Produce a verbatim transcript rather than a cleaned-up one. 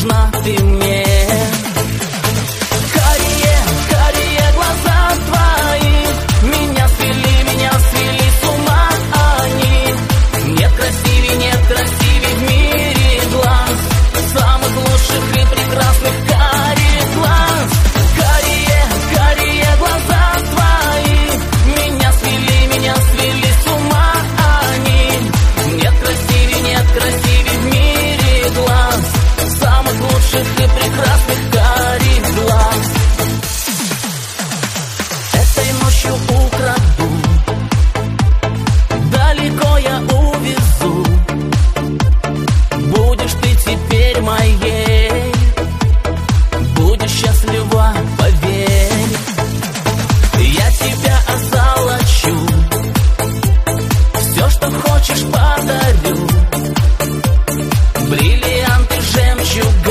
нужна ты мне. Карие, карие глаза твои меня свели, меня свели с ума они. Нет красивей, нет красивей в мире глаз, самых лучших и прекрасных карих глаз. Карие, карие глаза твои меня свели, меня свели с ума они. Нет красивей, нет красивей в мире глаз, самых лучших и прекрасных карих глаз. Этой ночью украду, далеко я увезу. Будешь ты теперь моей, будешь счастлива, поверь. Я тебя озолочу, все, что хочешь, подарю. Бриллианты, жемчуг